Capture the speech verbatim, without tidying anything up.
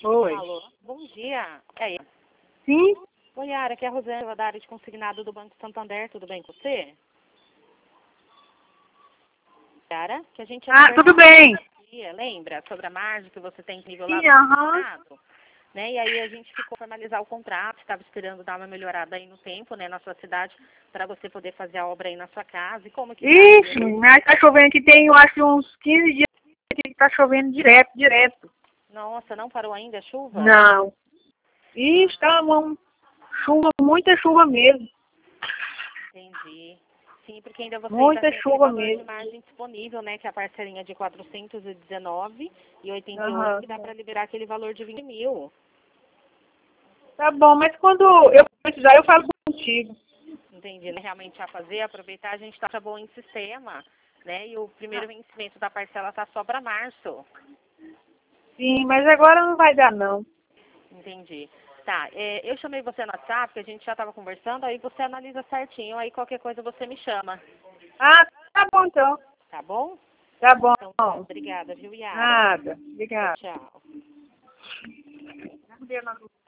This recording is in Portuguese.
Oi. Alô, bom dia. É aí. Sim? Oi, Yara, aqui é a Rosângela da área de consignado do Banco Santander, tudo bem com você? Yara, que a gente... Ah, tudo bem. Dia, lembra? Sobre a margem que você tem nível lá Sim, do aham. consignado? Né? E aí a gente ficou formalizar o contrato, estava esperando dar uma melhorada aí no tempo, né, na sua cidade, para você poder fazer a obra aí na sua casa. E como que tá? Ixi, mas tá chovendo aqui tem, eu acho, uns quinze dias que tá chovendo direto, direto. Nossa, não parou ainda a chuva? Não. Ixi, tá uma chuva, muita chuva mesmo. Entendi. Sim, porque ainda você ainda Muita tem aquele chuva valor de mesmo. margem disponível, né? Que é a parcelinha de quatrocentos e dezenove e oitenta e oito, Aham. que dá para liberar aquele valor de vinte mil. Tá bom, mas quando eu precisar, eu falo contigo. Entendi, né? Realmente a fazer, aproveitar, a gente tá bom em sistema, né? E o primeiro vencimento da parcela tá só para março. Sim, mas agora não vai dar, não. Entendi. Tá, é, eu chamei você no WhatsApp, que a gente já estava conversando, aí você analisa certinho, aí qualquer coisa você me chama, Ah, tá bom então. tá bom? Tá bom. Então tá, obrigada, viu, Yara? Nada. Tchau, Obrigada. tchau.